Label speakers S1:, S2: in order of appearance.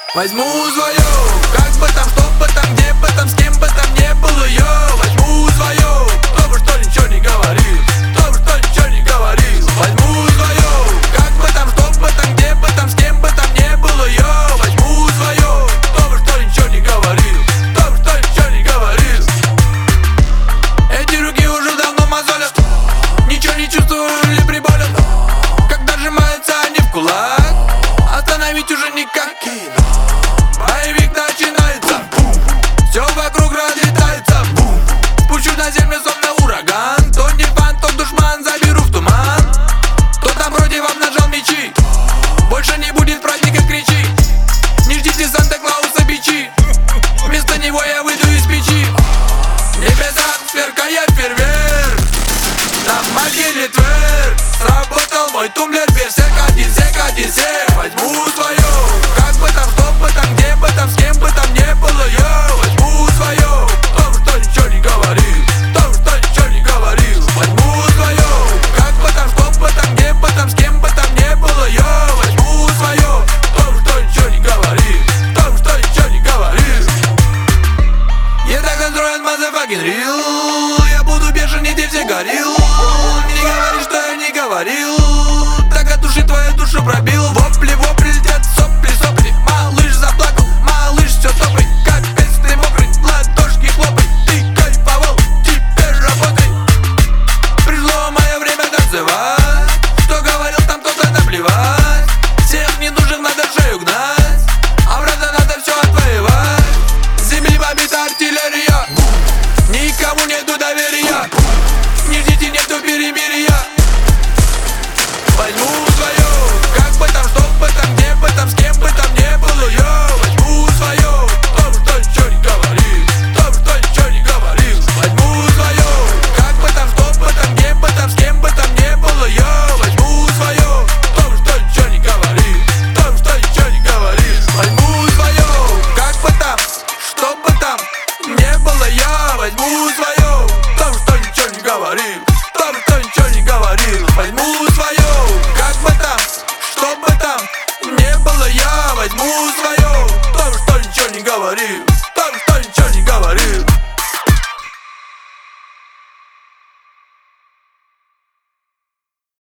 S1: Возьму свое, как бы там, что бы там, где бы там, с кем бы там не было ее. Возьму свое, кто бы что ничего не говорил, кто бы что ничего не говорил. Возьму свое, как бы там, что бы там, где бы там, с кем бы там не было ее. Возьму свое, кто бы что ничего не говорил, кто бы что ничего не говорил. Эти руки уже давно мозолят, ничего не чувствую или приболят. Когда сжимаются они в кулак, остановить уже никак. Боевик начинается, все вокруг разлетается. Спущу на землю словно ураган. То не фан, то душман, заберу в туман. Кто там вроде вам нажал мечи, больше не будет праздника, кричи. Не ждите Санта-Клауса бичи, вместо него я выйду из печи. В небесах сверкает фейерверк, на могиле тверк. Сработал мой тумблер, берсерк, один сек. Возьму свое, как бы там, что бы там, где бы там, с кем бы там не было ее. Возьму свое, кто бы что ничего не говорил, кто бы что ничего не говорил. Возьму свое, как бы там, что бы там, где бы там, с кем бы там не было ее. Возьму свое, кто бы что ничего не говорил, кто бы что ничего не говорил. Я так настроен, motherfucking real. Я буду бешеный, ты все горил. Не говори, что я не говорил. Так от души твою душу пробил. Вопли, летят, сопли. Малыш заплакал, малыш все топай. Капец ты мокрый, ладошки хлопай. Ты кайфовал, теперь работай. Пришло мое время танцевать. Что говорил там кто-то, наплевать. Всех ненужных надо в шею гнать, обратно надо все отвоевать. С земли побита артиллерия, никому нету доверия. Не ждите, нету перемирия.